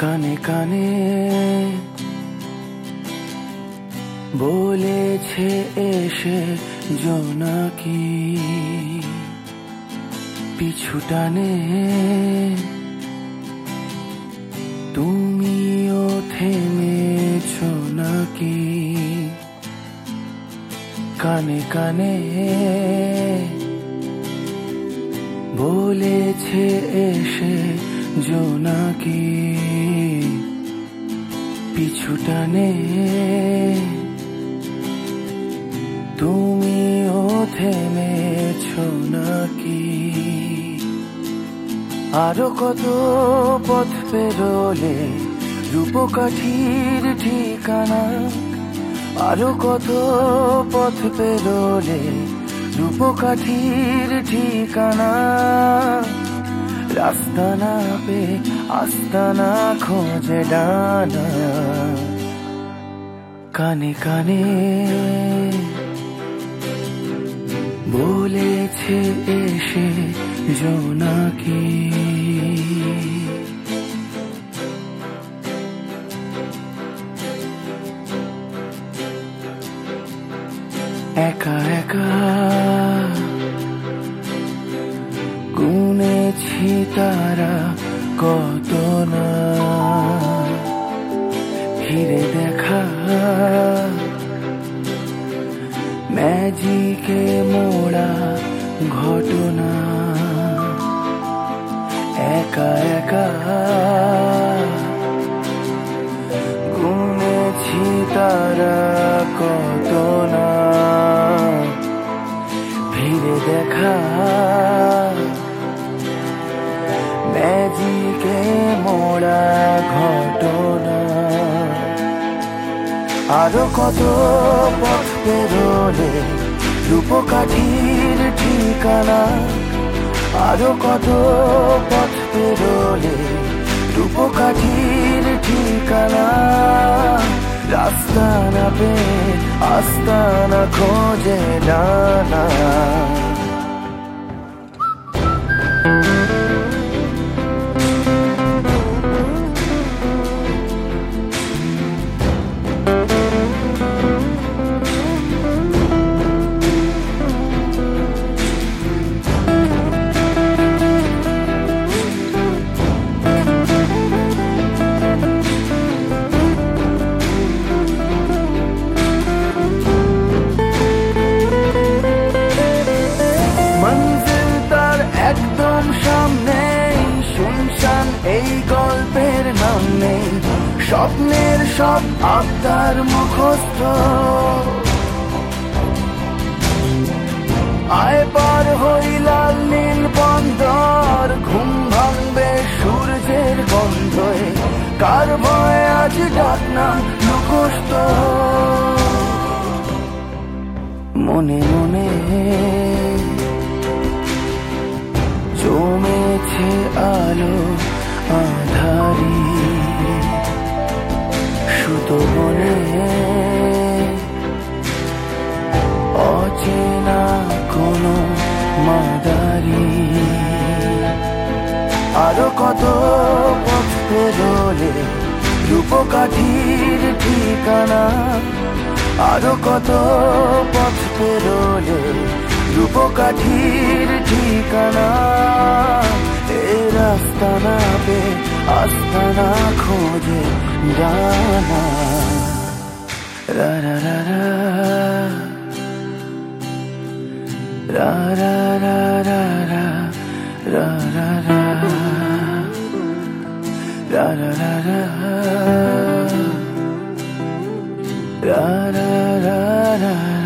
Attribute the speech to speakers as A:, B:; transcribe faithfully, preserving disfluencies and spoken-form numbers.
A: কানে কানে বলেছে এসে জোনাকি, পিছু টানে তুমিও থেমেছো নাকি? কানে কানে বলেছে এসে জোনাকি, পিছু টানে তুমিও থেমেছো নাকি? আরো কত পথ পেরোলে রূপকাঠির ঠিকানা, আরো কত পথ পেরোলে রূপকাঠির ঠিকানা। রাস্তা না পে আস্তানা খোঁজে ডানা, কানে কানে বলেছে এসে জোনাকি। একা একা গুনেছি তারা কত না, ফিরে দেখা ম্যাজিকে মোড়া ঘটনা। একা একা গুনেছি তারা কত না, ফিরে দেখা ম্যাজিকে মোড়া ঘটনা। আরো কত পথ পেরোলে রূপকাঠির ঠিকানা, আরো কত পথ পেরোলে রূপকাঠির ঠিকানা। রাস্তা না পে আস্তানা খোঁজে ডানা। একদম সামনে শুনশান এই গল্পের নাম নেই, স্বপ্নের সব আবদার মুখস্থ। আয় পার হই লাল নীল বন্দর, ঘুম ভাঙবে সূর্যের গন্ধে। কার ভয় আজ ডাক না মুখস্থ, মনে মনে জমেছে আলো আধারি। সুতো বনে অচেনা কোনো মাদারি। আরো কত পথ পেরোলে রূপকাঠির ঠিকানা, আরো কত পথ পেরোলে রূপকাঠির ঠিকানা। এ রাস্তা না পে আস্তানা খোঁজে ডানা। রা রা রা রা রা রা রা রা রা রা রা রা রা রা রা রা রা রা রা।